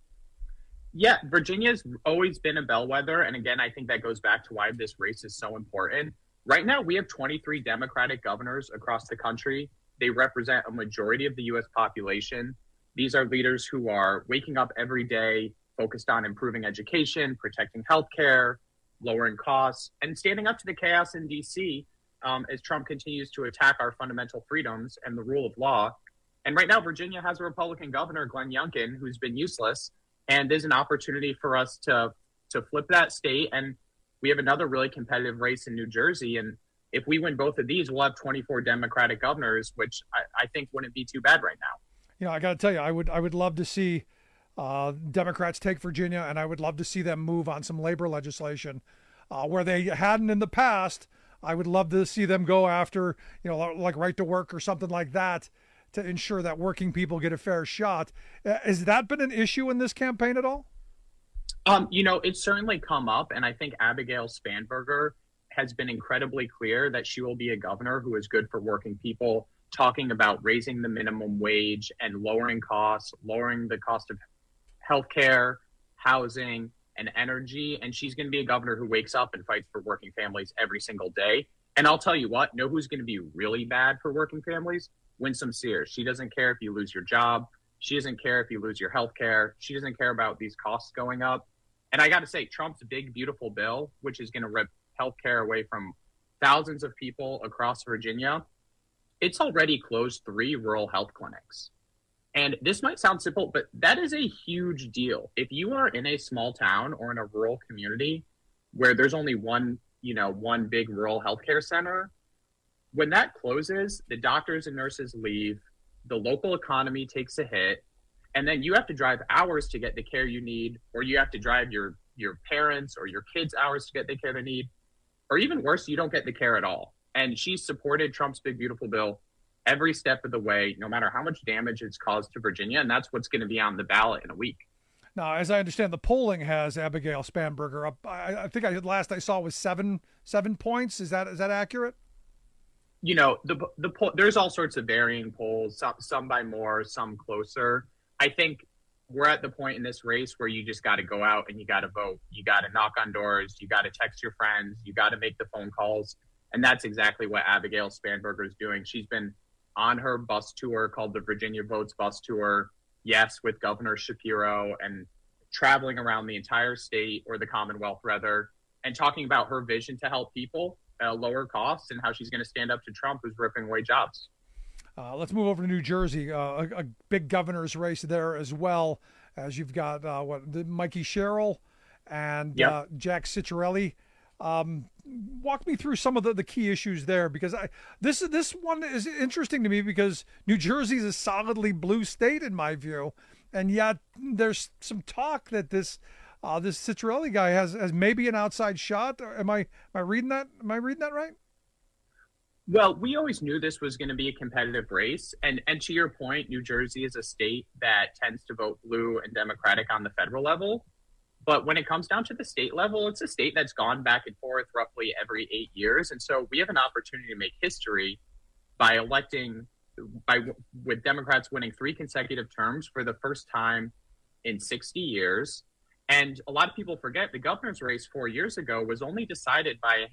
Yeah, Virginia's always been a bellwether. And again, I think that goes back to why this race is so important. Right now, we have 23 Democratic governors across the country. They represent a majority of the U.S. population. These are leaders who are waking up every day, focused on improving education, protecting healthcare, lowering costs, and standing up to the chaos in D.C. As Trump continues to attack our fundamental freedoms and the rule of law. And right now, Virginia has a Republican governor, Glenn Youngkin, who's been useless. And there's an opportunity for us to flip that state. And we have another really competitive race in New Jersey. And if we win both of these, we'll have 24 Democratic governors, which I think wouldn't be too bad right now. You know, I got to tell you, I would love to see Democrats take Virginia, and I would love to see them move on some labor legislation where they hadn't in the past. I would love to see them go after, you know, like right to work or something like that to ensure that working people get a fair shot. Has that been an issue in this campaign at all? You know, it's certainly come up, and I think Abigail Spanberger has been incredibly clear that she will be a governor who is good for working people, talking about raising the minimum wage and lowering costs, lowering the cost of healthcare, housing, and energy. And she's going to be a governor who wakes up and fights for working families every single day. And I'll tell you what, know who's going to be really bad for working families? Winsome Sears. She doesn't care if you lose your job. She doesn't care if you lose your health care. She doesn't care about these costs going up. And I got to say, Trump's big, beautiful bill, which is going to rip health care away from thousands of people across Virginia, it's already closed 3 rural health clinics. And this might sound simple, but that is a huge deal. If you are in a small town or in a rural community where there's only one big rural healthcare center, when that closes, the doctors and nurses leave, the local economy takes a hit, and then you have to drive hours to get the care you need, or you have to drive your parents or your kids hours to get the care they need, or even worse, you don't get the care at all. And she supported Trump's big, beautiful bill every step of the way, no matter how much damage it's caused to Virginia. And that's what's going to be on the ballot in a week. Now, as I understand, the polling has Abigail Spanberger up. I think last I saw was seven points. Is that accurate? You know, there's all sorts of varying polls, some by more, some closer. I think we're at the point in this race where you just got to go out and you got to vote. You got to knock on doors. You got to text your friends. You got to make the phone calls. And that's exactly what Abigail Spanberger is doing. She's been on her bus tour called the Virginia Votes Bus Tour, yes, with Governor Shapiro, and traveling around the entire state, or the Commonwealth rather, and talking about her vision to help people lower costs and how she's going to stand up to Trump, who's ripping away jobs. Let's move over to New Jersey, a big governor's race there as well, as you've got Mikey Sherrill and Jack Ciattarelli. Walk me through some of the key issues there, because this one is interesting to me because New Jersey is a solidly blue state in my view, and yet there's some talk that this Ciccarelli guy has maybe an outside shot. Am I reading that? Am I reading that right? Well, we always knew this was going to be a competitive race. And to your point, New Jersey is a state that tends to vote blue and Democratic on the federal level. But when it comes down to the state level, it's a state that's gone back and forth roughly every 8 years. And so we have an opportunity to make history by with Democrats winning 3 consecutive terms for the first time in 60 years. And a lot of people forget the governor's race 4 years ago was only decided by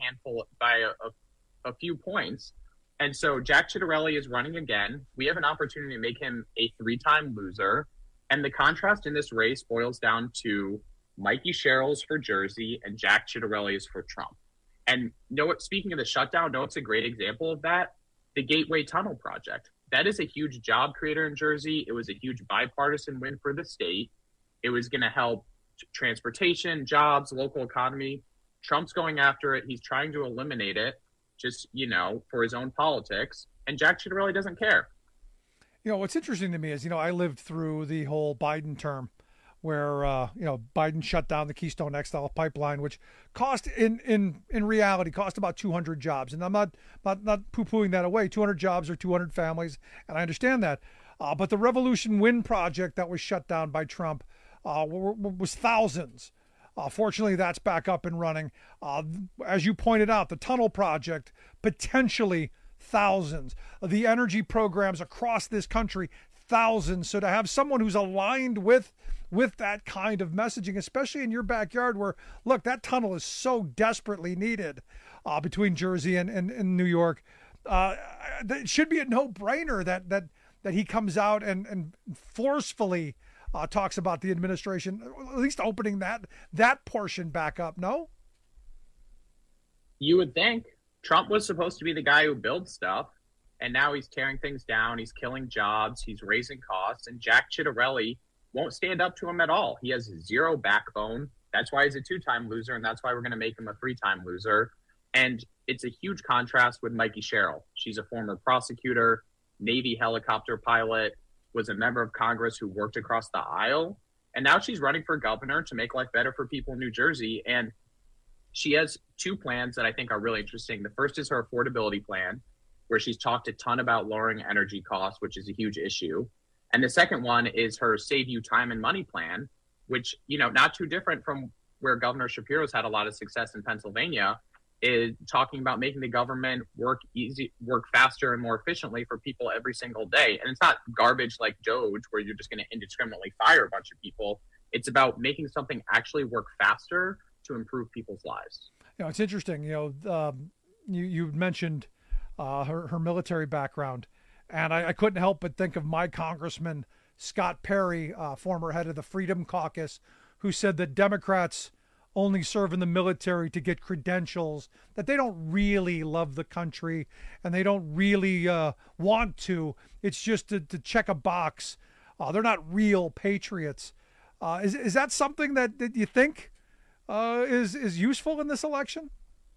a few points. And so Jack Ciattarelli is running again. We have an opportunity to make him a 3-time loser. And the contrast in this race boils down to Mikey Sherrill's for Jersey and Jack Ciattarelli's for Trump. And speaking of the shutdown, it's a great example of that. The Gateway Tunnel Project. That is a huge job creator in Jersey. It was a huge bipartisan win for the state. It was going to help transportation, jobs, local economy. Trump's going after it. He's trying to eliminate it just, for his own politics. And Jack Ciattarelli doesn't care. What's interesting to me is, I lived through the whole Biden term where, Biden shut down the Keystone XL pipeline, which cost in reality cost about 200 jobs. And I'm not poo-pooing that away. 200 jobs or 200 families. And I understand that. But the Revolution Wind project that was shut down by Trump was thousands. Fortunately, that's back up and running. As you pointed out, the tunnel project, potentially thousands. The energy programs across this country, thousands. So to have someone who's aligned with that kind of messaging, especially in your backyard where, look, that tunnel is so desperately needed between Jersey and New York, it should be a no-brainer that he comes out and forcefully talks about the administration, at least opening that portion back up, no? You would think. Trump was supposed to be the guy who builds stuff, and now he's tearing things down. He's killing jobs. He's raising costs, and Jack Ciattarelli won't stand up to him at all. He has zero backbone. That's why he's a 2-time loser, and that's why we're going to make him a 3-time loser. And it's a huge contrast with Mikey Sherrill. She's a former prosecutor, Navy helicopter pilot, was a member of Congress who worked across the aisle. And now she's running for governor to make life better for people in New Jersey. And she has 2 plans that I think are really interesting. The first is her affordability plan, where she's talked a ton about lowering energy costs, which is a huge issue. And the second one is her Save You Time and Money plan, which, not too different from where Governor Shapiro's had a lot of success in Pennsylvania, is talking about making the government work faster and more efficiently for people every single day. And it's not garbage like DOGE, where you're just going to indiscriminately fire a bunch of people. It's about making something actually work faster to improve people's lives. It's interesting. You mentioned her military background, and I couldn't help but think of my Congressman Scott Perry, former head of the Freedom Caucus, who said that Democrats only serve in the military to get credentials, that they don't really love the country and they don't really want to. It's just to check a box. They're not real patriots. Is that something that you think is useful in this election?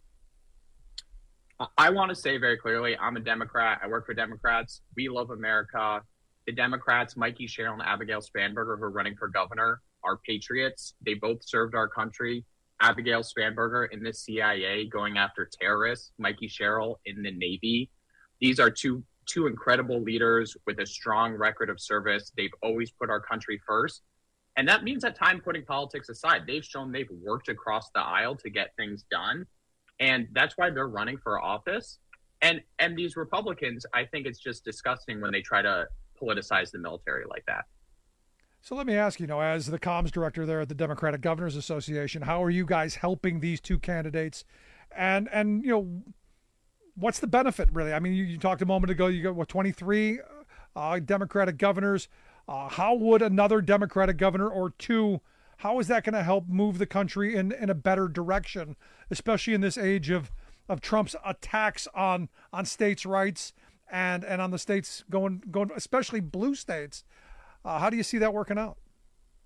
I want to say very clearly, I'm a Democrat. I work for Democrats. We love America. The Democrats, Mikey Sherrill and Abigail Spanberger, who are running for governor, are patriots. They both served our country. Abigail Spanberger in the CIA going after terrorists, Mikey Sherrill in the Navy. These are two incredible leaders with a strong record of service. They've always put our country first. And that means at times putting politics aside, they've shown they've worked across the aisle to get things done. And that's why they're running for office. And these Republicans, I think it's just disgusting when they try to politicize the military like that. So let me ask you, as the comms director there at the Democratic Governors Association, how are you guys helping these 2 candidates? And what's the benefit, really? I mean, you talked a moment ago, you got, 23 Democratic governors. How would another Democratic governor or 2, how is that going to help move the country in a better direction, especially in this age of Trump's attacks on states' rights and on the states going, especially blue states? How do you see that working out?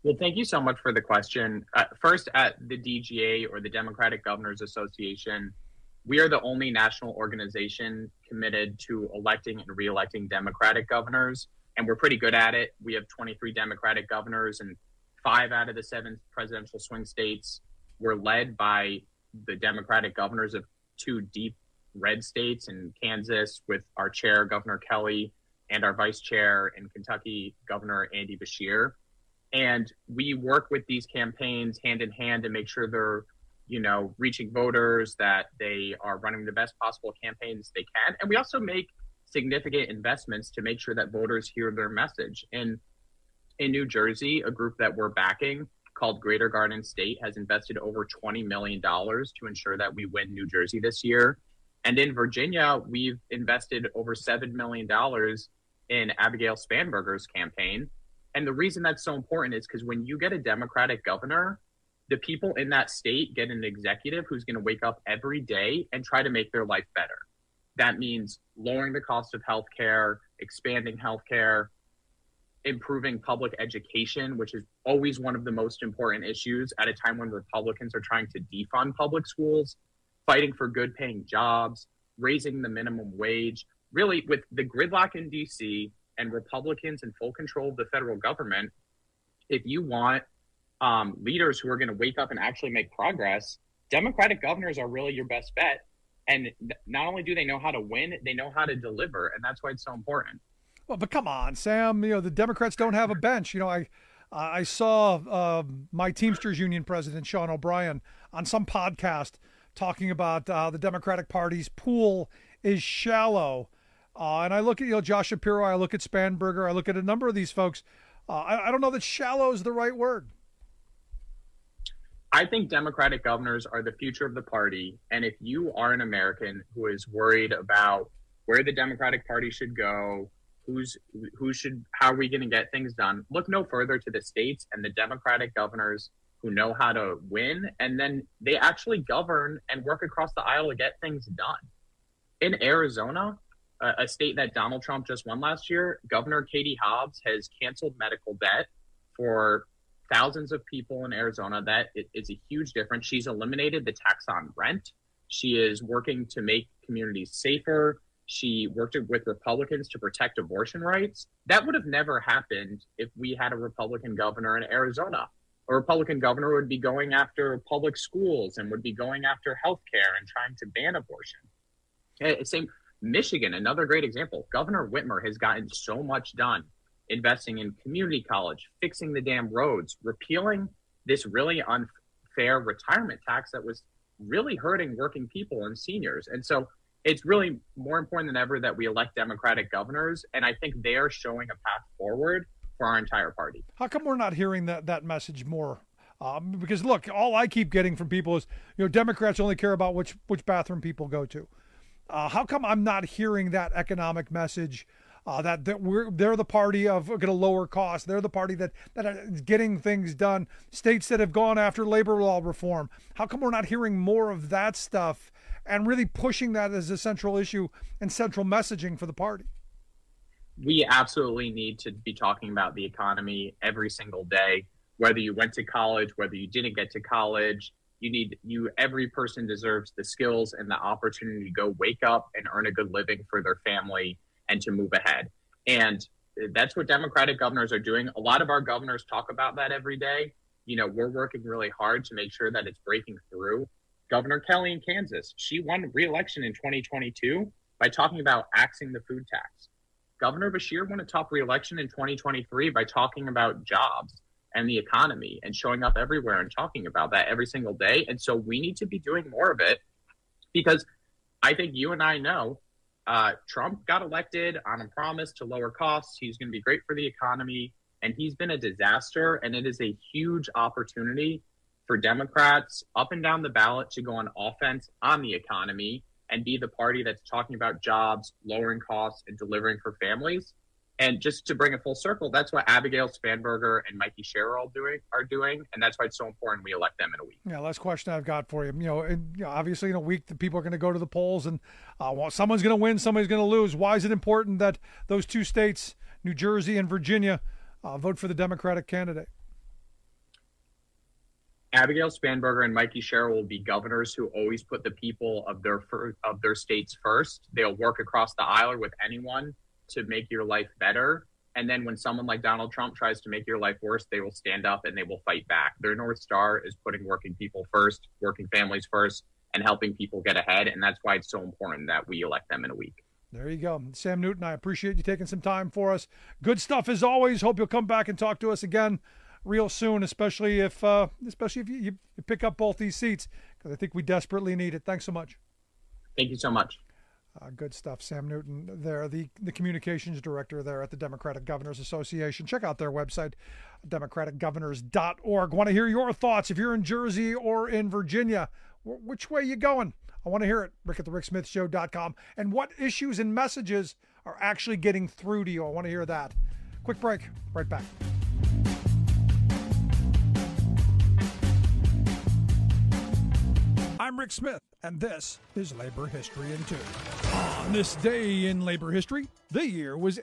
Well, thank you so much for the question. First, at the DGA, or the Democratic Governors Association, we are the only national organization committed to electing and re-electing Democratic governors, and we're pretty good at it. We have 23 Democratic governors, and 5 out of the 7 presidential swing states were led by the Democratic governors of 2 deep red states in Kansas, with our chair, Governor Kelly, and our vice chair in Kentucky, Governor Andy Beshear. And we work with these campaigns hand in hand to make sure they're, reaching voters, that they are running the best possible campaigns they can. And we also make significant investments to make sure that voters hear their message. In New Jersey, a group that we're backing called Greater Garden State has invested over $20 million to ensure that we win New Jersey this year. And in Virginia, we've invested over $7 million in Abigail Spanberger's campaign. And the reason that's so important is because when you get a Democratic governor, the people in that state get an executive who's going to wake up every day and try to make their life better. That means lowering the cost of healthcare, expanding healthcare, improving public education, which is always one of the most important issues at a time when Republicans are trying to defund public schools, fighting for good paying jobs, raising the minimum wage. Really, with the gridlock in DC and Republicans in full control of the federal government, if you want leaders who are going to wake up and actually make progress, Democratic governors are really your best bet. And not only do they know how to win, they know how to deliver. And that's why it's so important. Well, but come on, Sam, the Democrats don't have a bench. I saw my Teamsters Union president, Sean O'Brien, on some podcast talking about the Democratic Party's pool is shallow. And I look at, Josh Shapiro, I look at Spanberger, I look at a number of these folks. I don't know that shallow is the right word. I think Democratic governors are the future of the party. And if you are an American who is worried about where the Democratic Party should go, how are we going to get things done, look no further to the states and the Democratic governors who know how to win. And then they actually govern and work across the aisle to get things done. In Arizona, a state that Donald Trump just won last year, Governor Katie Hobbs has canceled medical debt for thousands of people in Arizona. That is a huge difference. She's eliminated the tax on rent. She is working to make communities safer. She worked with Republicans to protect abortion rights. That would have never happened if we had a Republican governor in Arizona. A Republican governor would be going after public schools and would be going after healthcare and trying to ban abortion. Same Michigan, another great example. Governor Whitmer has gotten so much done, investing in community college, fixing the damn roads, repealing this really unfair retirement tax that was really hurting working people and seniors. And so it's really more important than ever that we elect Democratic governors. And I think they are showing a path forward for our entire party. How come we're not hearing that message more? Because look, all I keep getting from people is, Democrats only care about which bathroom people go to. How come I'm not hearing that economic message? That they're the party of going to lower costs. They're the party that is getting things done. States that have gone after labor law reform. How come we're not hearing more of that stuff and really pushing that as a central issue and central messaging for the party? We absolutely need to be talking about the economy every single day, whether you went to college, whether you didn't get to college. Every person deserves the skills and the opportunity to go wake up and earn a good living for their family and to move ahead. And that's what Democratic governors are doing. A lot of our governors talk about that every day. We're working really hard to make sure that it's breaking through. Governor Kelly in Kansas, she won re-election in 2022 by talking about axing the food tax. Governor Beshear won a top re-election in 2023 by talking about jobs and the economy and showing up everywhere and talking about that every single day. And so we need to be doing more of it, because I think you and I know Trump got elected on a promise to lower costs. He's going to be great for the economy, and he's been a disaster. And it is a huge opportunity for Democrats up and down the ballot to go on offense on the economy and be the party that's talking about jobs, lowering costs, and delivering for families. And just to bring it full circle, that's what Abigail Spanberger and Mikey Sherrill are doing, and that's why it's so important we elect them in a week. Yeah, last question I've got for you. Obviously in a week, the people are going to go to the polls, and someone's going to win, somebody's going to lose. Why is it important that those 2 states, New Jersey and Virginia, vote for the Democratic candidate? Abigail Spanberger and Mikey Sherrill will be governors who always put the people of their states first. They'll work across the aisle with anyone to make your life better. And then when someone like Donald Trump tries to make your life worse, they will stand up and they will fight back. Their North Star is putting working people first, working families first, and helping people get ahead. And that's why it's so important that we elect them in a week. There you go. Sam Newton, I appreciate you taking some time for us. Good stuff as always. Hope you'll come back and talk to us again real soon, especially if you pick up both these seats, because I think we desperately need it. Thanks so much. Thank you so much. Good stuff. Sam Newton there, the communications director there at the Democratic Governors Association. Check out their website, democraticgovernors.org. Want to hear your thoughts. If you're in Jersey or in Virginia, which way you going? I want to hear it. Rick at thericksmithshow.com. And what issues and messages are actually getting through to you? I want to hear that. Quick break. Right back. I'm Rick Smith, and this is Labor History in 2. On this day in labor history, the year was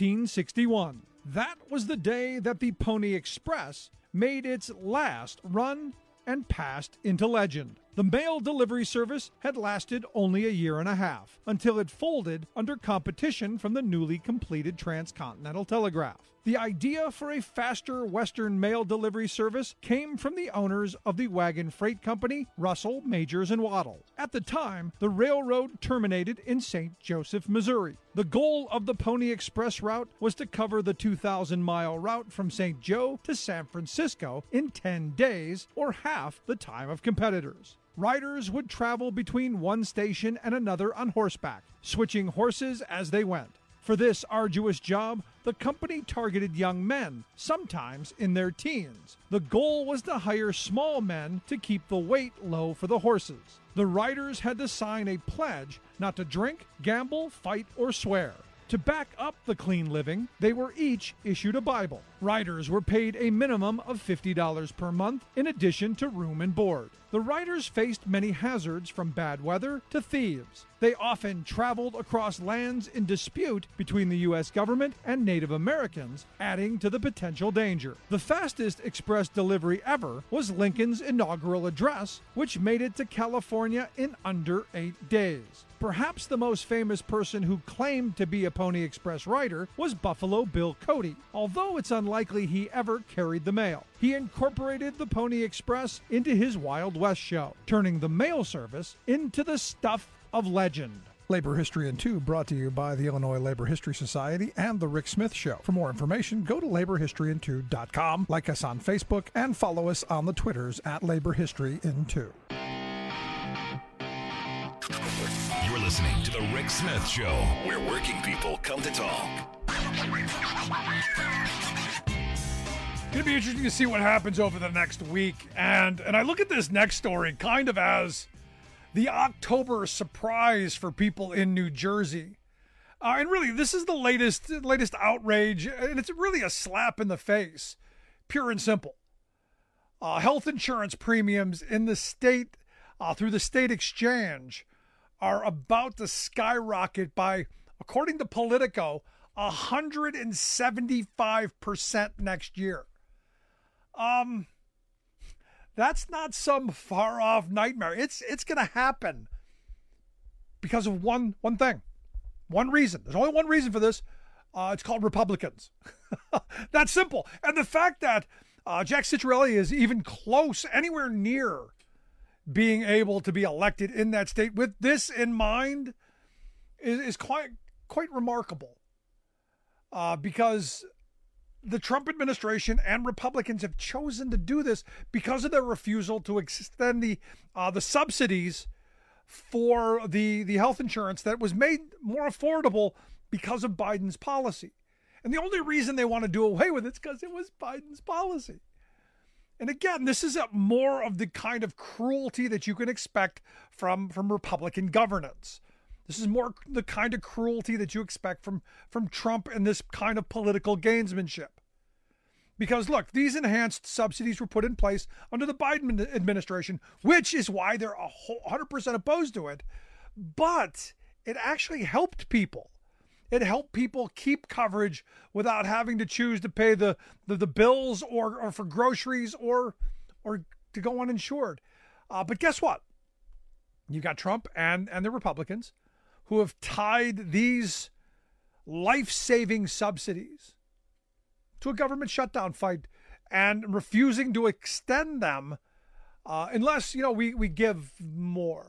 1861. That was the day that the Pony Express made its last run and passed into legend. The mail delivery service had lasted only a year and a half, until it folded under competition from the newly completed Transcontinental Telegraph. The idea for a faster Western mail delivery service came from the owners of the wagon freight company, Russell, Majors, and Waddell. At the time, the railroad terminated in St. Joseph, Missouri. The goal of the Pony Express route was to cover the 2,000-mile route from St. Joe to San Francisco in 10 days, or half the time of competitors. Riders would travel between one station and another on horseback, switching horses as they went. For this arduous job, the company targeted young men, sometimes in their teens. The goal was to hire small men to keep the weight low for the horses. The riders had to sign a pledge not to drink, gamble, fight, or swear. To back up the clean living, they were each issued a Bible. Riders were paid a minimum of $50 per month in addition to room and board. The riders faced many hazards from bad weather to thieves. They often traveled across lands in dispute between the U.S. government and Native Americans, adding to the potential danger. The fastest express delivery ever was Lincoln's inaugural address, which made it to California in under 8 days. Perhaps the most famous person who claimed to be a Pony Express rider was Buffalo Bill Cody, although it's unlikely he ever carried the mail. He incorporated the Pony Express into his Wild West show, turning the mail service into the stuff of legend. Labor History in 2 brought to you by the Illinois Labor History Society and The Rick Smith Show. For more information, go to laborhistoryin2.com, like us on Facebook, and follow us on the Twitters at Labor History in 2. You're listening to The Rick Smith Show, where working people come to talk. It's going to be interesting to see what happens over the next week. And I look at this next story kind of as the October surprise for people in New Jersey. And really, this is the latest outrage, and it's really a slap in the face, pure and simple. Health insurance premiums in the state, through the state exchange, are about to skyrocket by, according to Politico, 175% next year. That's not some far-off nightmare. It's going to happen because of one thing, one reason. There's only one reason for this. It's called Republicans. That's simple. And the fact that Jack Ciattarelli is even close, anywhere near being able to be elected in that state with this in mind is quite remarkable. Because the Trump administration and Republicans have chosen to do this because of their refusal to extend the subsidies for the health insurance that was made more affordable because of Biden's policy. And the only reason they want to do away with it is because it was Biden's policy. And again, this is more of the kind of cruelty that you can expect from Republican governance. This is more the kind of cruelty that you expect from Trump and this kind of political gamesmanship. Because look, these enhanced subsidies were put in place under the Biden administration, which is why they're 100% opposed to it. But it actually helped people. It helped people keep coverage without having to choose to pay the bills or for groceries or to go uninsured. But guess what? You got Trump and the Republicans who have tied these life-saving subsidies to a government shutdown fight and refusing to extend them unless, we give more.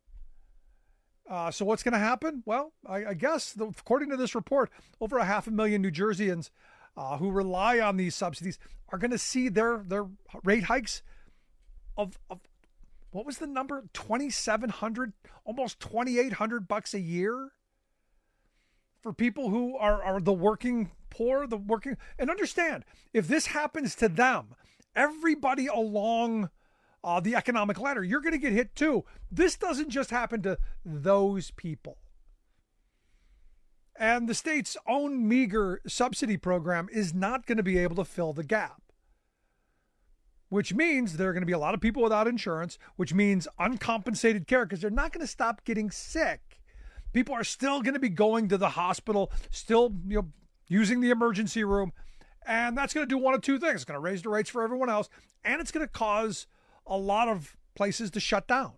So what's going to happen? Well, I guess, according to this report, over 500,000 New Jerseyans who rely on these subsidies are going to see their rate hikes of what was the number? $2,700, almost $2,800 a year for people who are the working poor, and understand, if this happens to them, everybody along the economic ladder, you're going to get hit too. This doesn't just happen to those people. And the state's own meager subsidy program is not going to be able to fill the gap, which means there are going to be a lot of people without insurance, which means uncompensated care because they're not going to stop getting sick. People are still going to be going to the hospital, still using the emergency room, and that's going to do one of two things. It's going to raise the rates for everyone else, and it's going to cause a lot of places to shut down.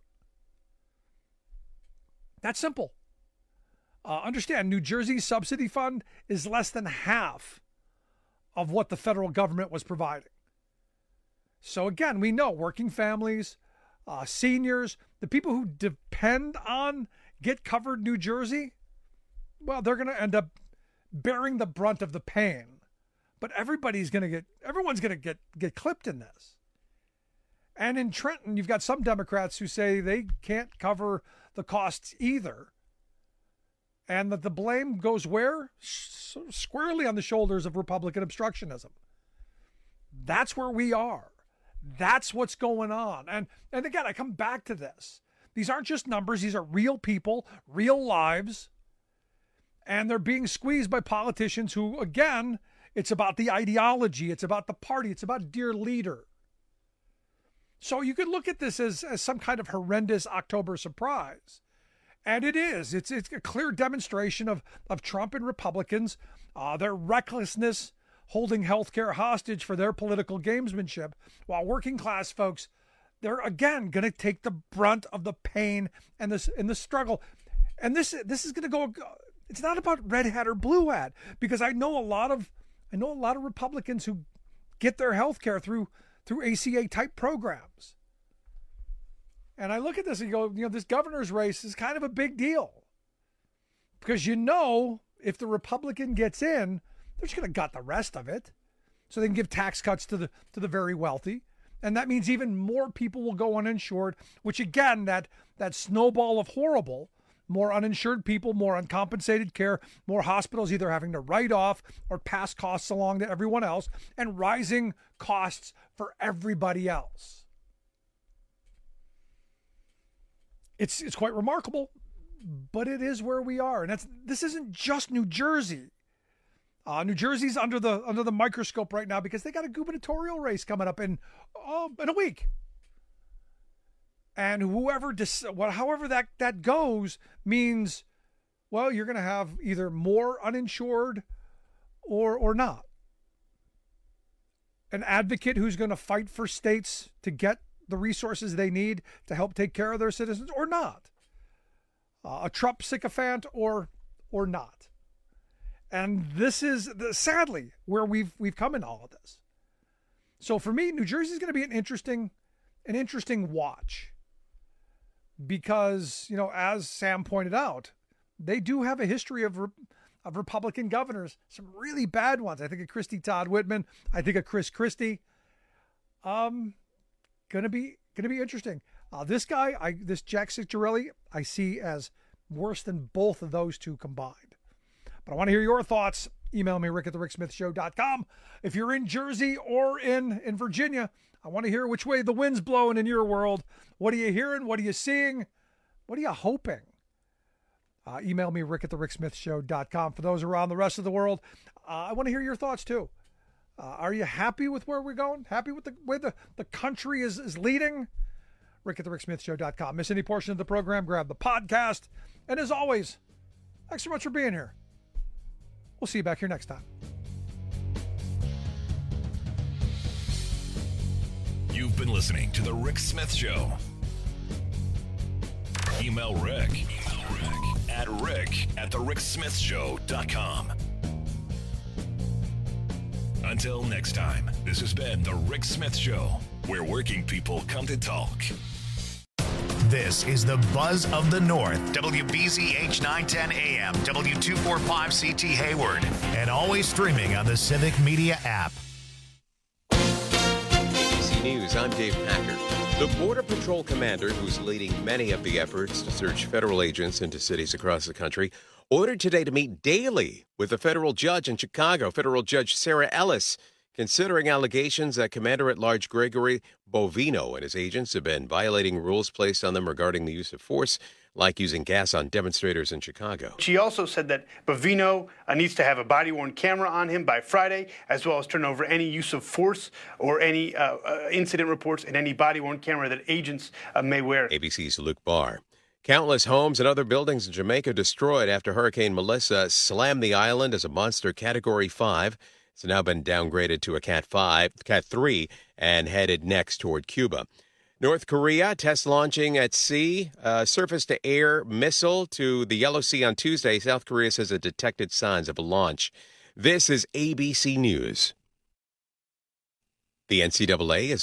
That's simple. Understand, New Jersey's subsidy fund is less than half of what the federal government was providing. So again, we know working families, seniors, the people who depend on Get Covered New Jersey, well, they're going to end up bearing the brunt of the pain. But everyone's going to get clipped in this. And in Trenton, you've got some Democrats who say they can't cover the costs either. And that the blame goes where? Squarely on the shoulders of Republican obstructionism. That's where we are. That's what's going on. And again, I come back to this. These aren't just numbers. These are real people, real lives. And they're being squeezed by politicians who, again, it's about the ideology. It's about the party. It's about dear leader. So you could look at this as some kind of horrendous October surprise. And it is. It's a clear demonstration of Trump and Republicans, their recklessness holding healthcare hostage for their political gamesmanship, while working class folks, they're again going to take the brunt of the pain and the struggle. And this is going to go. It's not about red hat or blue hat, because I know a lot of Republicans who get their healthcare through ACA type programs. And I look at this and go, this governor's race is kind of a big deal, because if the Republican gets in, they're just going to gut the rest of it, so they can give tax cuts to the very wealthy, and that means even more people will go uninsured. Which again, that snowball of horrible, more uninsured people, more uncompensated care, more hospitals either having to write off or pass costs along to everyone else, and rising costs for everybody else. It's quite remarkable, but it is where we are. And this isn't just New Jersey. New Jersey's under the microscope right now because they got a gubernatorial race coming up in a week. And however that goes means, well, you're going to have either more uninsured or not. An advocate who's going to fight for states to get the resources they need to help take care of their citizens or not. A Trump sycophant or not. And this is sadly where we've come in all of this. So for me, New Jersey is going to be an interesting watch, because as Sam pointed out, they do have a history of Republican governors, some really bad ones. I think of Christie Todd Whitman. I think of Chris Christie. Gonna be interesting. This guy, this Jack Ciccarielli, I see as worse than both of those two combined. But I want to hear your thoughts. Email me, rick@thericksmithshow.com. If you're in Jersey or in Virginia, I want to hear which way the wind's blowing in your world. What are you hearing? What are you seeing? What are you hoping? Email me, rick@thericksmithshow.com. For those around the rest of the world, I want to hear your thoughts too. Are you happy with where we're going? Happy with the way the country is leading? rick@thericksmithshow.com. Miss any portion of the program, grab the podcast. And as always, thanks so much for being here. We'll see you back here next time. You've been listening to The Rick Smith Show. Email Rick at rick@thericksmithshow.com. Until next time, this has been The Rick Smith Show, where working people come to talk. This is the Buzz of the North, WBZH 910 AM, W245CT Hayward, and always streaming on the Civic Media app. ABC News, I'm Dave Packer. The Border Patrol commander, who's leading many of the efforts to search federal agents into cities across the country, ordered today to meet daily with a federal judge in Chicago, Federal Judge Sarah Ellis, considering allegations that Commander-at-Large Gregory Bovino and his agents have been violating rules placed on them regarding the use of force, like using gas on demonstrators in Chicago. She also said that Bovino needs to have a body-worn camera on him by Friday, as well as turn over any use of force or any incident reports and any body-worn camera that agents may wear. ABC's Luke Barr. Countless homes and other buildings in Jamaica destroyed after Hurricane Melissa slammed the island as a monster Category 5. It's now been downgraded to a Cat 3, and headed next toward Cuba. North Korea test launching at sea a surface-to-air missile to the Yellow Sea on Tuesday. South Korea says it detected signs of a launch. This is ABC News. The NCAA is